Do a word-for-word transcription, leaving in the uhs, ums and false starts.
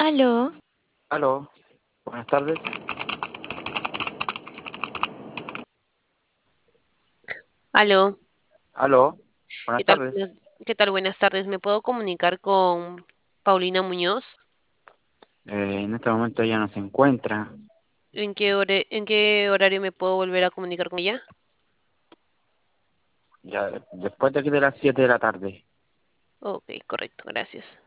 Aló, Aló, buenas tardes. aló, Aló, ¿qué buenas tal? tardes. Buenas- ¿Qué tal? Buenas tardes. ¿Me puedo comunicar con Paulina Muñoz? Eh, en este momento ella no se encuentra. ¿En qué hora, en qué horario me puedo volver a comunicar con ella? Ya después de aquí de las siete de la tarde. Ok, correcto, gracias.